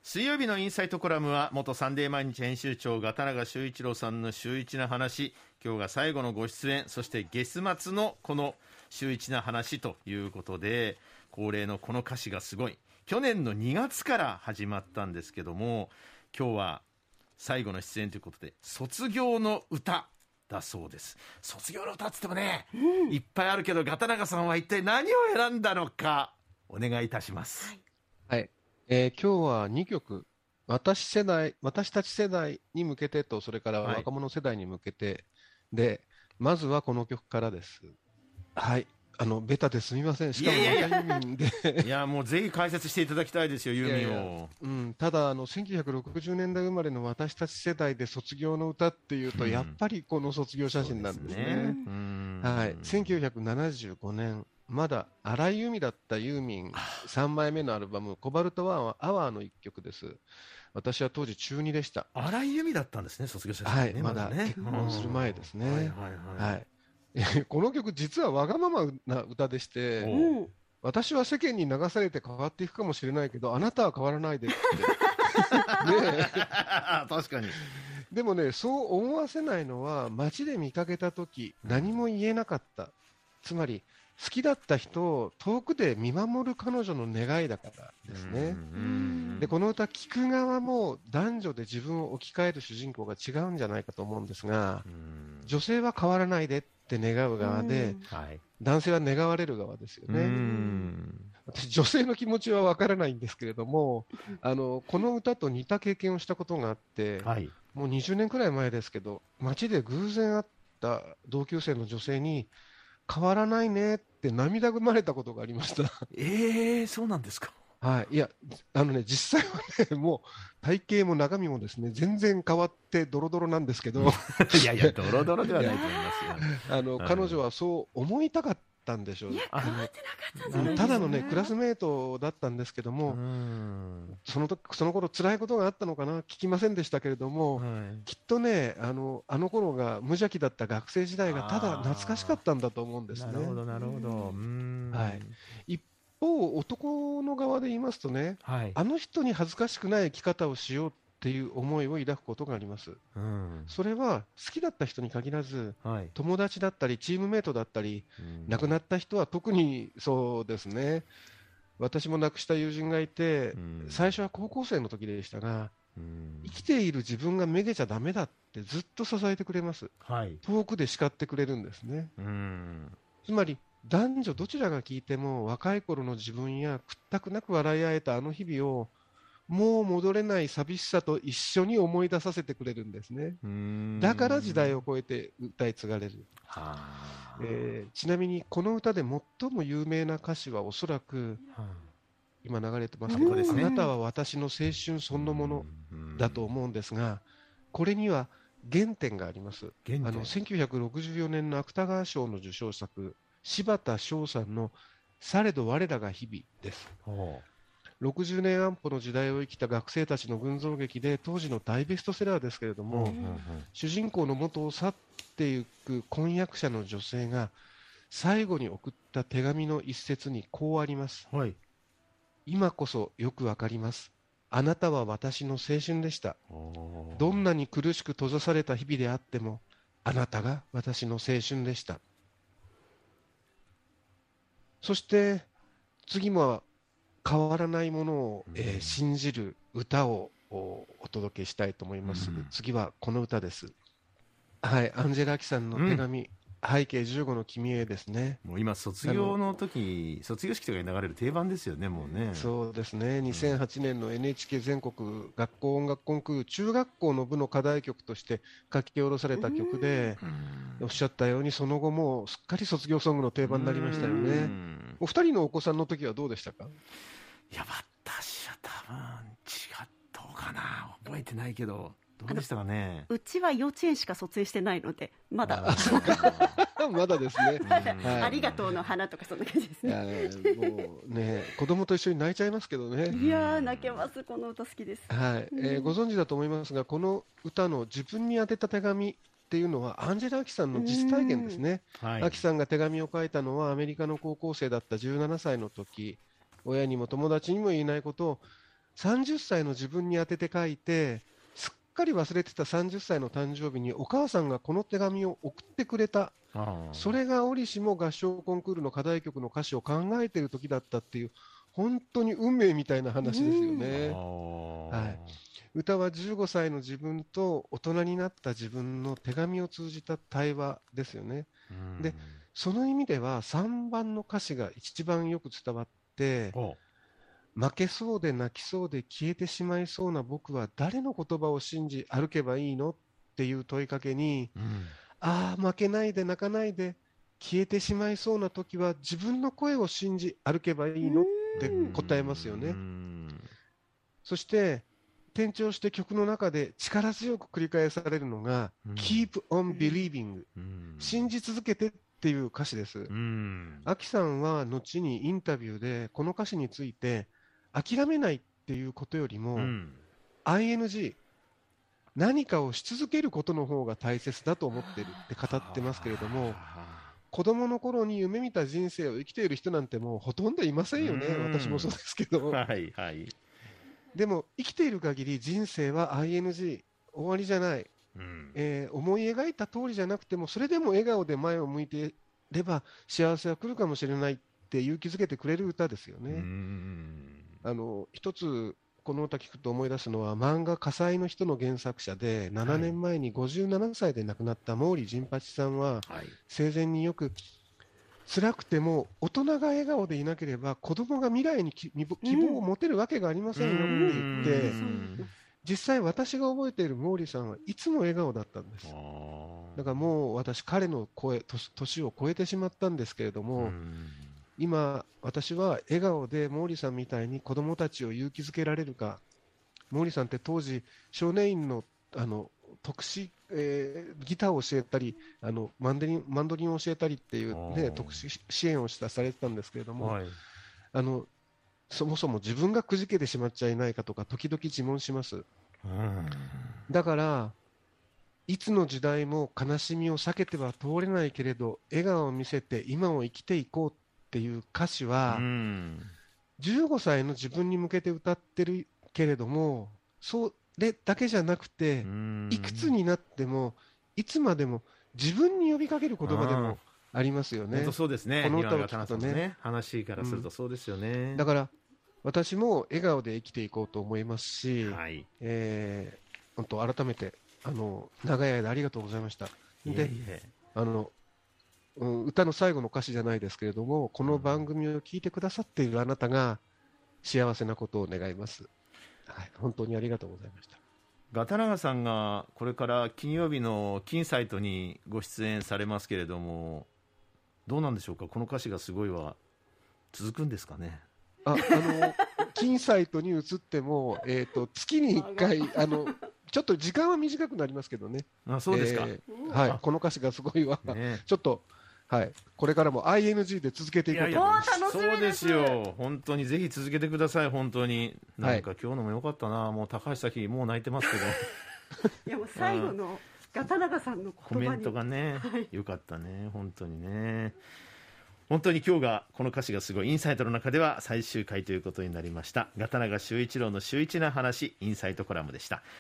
水曜日のインサイトコラムは元サンデー毎日編集長片永修一郎さんの週一な話、今日が最後のご出演、そして月末のこの週一な話ということで、恒例のこの歌詞がすごい、去年の2月から始まったんですけども、今日は最後の出演ということで卒業の歌だそうです。卒業の歌って言ってもね、いっぱいあるけど、片永さんは一体何を選んだのかお願いいたします。 はい、今日は2曲、私たち世代に向けてと、それから若者世代に向けて、で、まずはこの曲からです。はい、ベタですみません。しかもまたユーミンでいや、もうぜひ解説していただきたいですよ、ユーミンを。 ただ1960年代生まれの私たち世代で卒業の歌っていうと、やっぱりこの卒業写真なんですね。はい、1975年、まだ荒井由実だったユーミン3枚目のアルバム「コバルトアワー」の一曲です。私は当時中2でした。 荒井由実だったんですね、卒業写真、ね。 はい、まだ結婚する前ですね。この曲実はわがままな歌でして、私は世間に流されて変わっていくかもしれないけど、あなたは変わらないでってね確かに。 でもね、そう思わせないのは、街で見かけた時何も言えなかった、つまり好きだった人を遠くで見守る彼女の願いだからですね。で、この歌聴く側も男女で自分を置き換える主人公が違うんじゃないかと思うんですが、女性は変わらないでって願う側で、男性は願われる側ですよね。私、女性の気持ちは分からないんですけれども、この歌と似た経験をしたことがあって、もう20年くらい前ですけど、街で偶然会った同級生の女性に、変わらないねって涙ぐまれたことがありました。 そうなんですか。 はい、いや、実際はね、もう体型も中身もですね、全然変わってドロドロなんですけど、 いやいや、ドロドロではないと思いますよ。 彼女はそう思いたかったんでしょう。 変わってなかったんじゃないですか。 ただのね、クラスメートだったんですけども、その頃辛いことがあったのかな、聞きませんでしたけれども、きっとね、あの頃が無邪気だった学生時代がただ懐かしかったんだと思うんですね。 なるほど、なるほど。 一方、男の側で言いますとね、あの人に恥ずかしくない生き方をしようっていう思いを抱くことがあります。それは好きだった人に限らず、友達だったりチームメートだったり、亡くなった人は特にそうですね。私も亡くした友人がいて、最初は高校生の時でしたが、生きている自分がめげちゃダメだってずっと支えてくれます。遠くで叱ってくれるんですね。つまり男女どちらが聞いても、若い頃の自分や屈託なく笑い合えたあの日々をもう戻れない寂しさと一緒に思い出させてくれるんですね。だから時代を超えて歌い継がれる。ちなみにこの歌で最も有名な歌詞はおそらく、今流れてますけど、あなたは私の青春そのものだと思うんですが、これには原点があります。1964年の芥川賞の受賞作、柴田翔さんのされど我らが日々です。60年安保の時代を生きた学生たちの群像劇で当時の大ベストセラーですけれども、主人公の元を去っていく婚約者の女性が最後に送った手紙の一節にこうあります。今こそよくわかります。あなたは私の青春でした。どんなに苦しく閉ざされた日々であっても、あなたが私の青春でした。そして次も変わらないものを、信じる歌をお届けしたいと思います。次はこの歌です。アンジェラ・アキさんの手紙、背景15の君へですね。 もう今卒業の時、卒業式とかに流れる定番ですよね、もうね。 そうですね。2008年の NHK 全国学校音楽コンクール中学校の部の課題曲として書き下ろされた曲で、おっしゃったようにその後もすっかり卒業ソングの定番になりましたよね。お二人のお子さんの時はどうでしたか？ いや、私は多分どうかな、覚えてないけど、どうでしたかね。 うちは幼稚園しか卒園してないので、まだまだですね。 ありがとうの花とかそんな感じですね。 もうね、子供と一緒に泣いちゃいますけどね。 いやー、泣けます。この歌好きです。 ご存知だと思いますが、この歌の自分に宛てた手紙っていうのはアンジェラ・アキさんの実体験ですね。アキさんが手紙を書いたのはアメリカの高校生だった17歳の時、親にも友達にも言えないことを 30歳の自分に当てて書いて、すっかり忘れてた30歳の誕生日にお母さんがこの手紙を送ってくれた。それが折しも合唱コンクールの課題曲の歌詞を考えている時だったっていう、本当に運命みたいな話ですよね。はい、歌は15歳の自分と大人になった自分の手紙を通じた対話ですよね。で、その意味では3番の歌詞が一番よく伝わって、負けそうで泣きそうで消えてしまいそうな僕は誰の言葉を信じ歩けばいいのっていう問いかけに、ああ負けないで泣かないで消えてしまいそうな時は自分の声を信じ歩けばいいのって答えますよね。そして転調して曲の中で力強く繰り返されるのが、Keep on believing、信じ続けてっていう歌詞です。アキさんは後にインタビューでこの歌詞について、諦めないっていうことよりも、ING、何かをし続けることの方が大切だと思ってるって語ってますけれども、子供の頃に夢見た人生を生きている人なんてもうほとんどいませんよね。私もそうですけど、 はいはい、 でも生きている限り人生は ING、 終わりじゃない、思い描いた通りじゃなくても、それでも笑顔で前を向いていれば幸せは来るかもしれないって勇気づけてくれる歌ですよね。一つこの歌聞くと思い出すのは、漫画火災の人の原作者で7年前に57歳で亡くなった毛利陣八さんは、生前によく辛くても大人が笑顔でいなければ子供が未来に希望を持てるわけがありませんよって言って、実際私が覚えている毛利さんはいつも笑顔だったんです。だからもう私彼の年を超えてしまったんですけれども、今私は笑顔で毛利さんみたいに子供たちを勇気づけられるか。毛利さんって当時少年院の特殊、ギターを教えたりマンドリンを教えたりっていう、ね、特殊支援をされてたんですけれども、そもそも自分がくじけてしまっちゃいないかとか時々自問します。だからいつの時代も悲しみを避けては通れないけれど笑顔を見せて今を生きていこうっていう歌詞は、15歳の自分に向けて歌ってるけれども、それだけじゃなくて、いくつになってもいつまでも自分に呼びかける言葉でもありますよね。 本当そうですね。 この歌を聞くとね、話からするとそうですよね。 だから私も笑顔で生きていこうと思いますし、本当改めて長い間ありがとうございました。で、歌の最後の歌詞じゃないですけれども、この番組を聞いてくださっているあなたが幸せなことを願います。本当にありがとうございました。 ガタナガさんがこれから金曜日の金サイトにご出演されますけれども、どうなんでしょうか。この歌詞がすごいは続くんですかね。 金サイトに移っても、月に1回ちょっと時間は短くなりますけどね。 そうですか。 この歌詞がすごいわ、ちょっとこれからも ING で続けていこうと思います。 そうですよ。本当にぜひ続けてください。本当になんか今日のも良かったな。もう高橋咲もう泣いてますけどいやもう最後のガタナガさんのコメントがね、良かったね。本当にね。本当に今日がこの歌詞がすごいインサイトの中では最終回ということになりました。ガタナガ秀一郎の秀一な話インサイトコラムでした。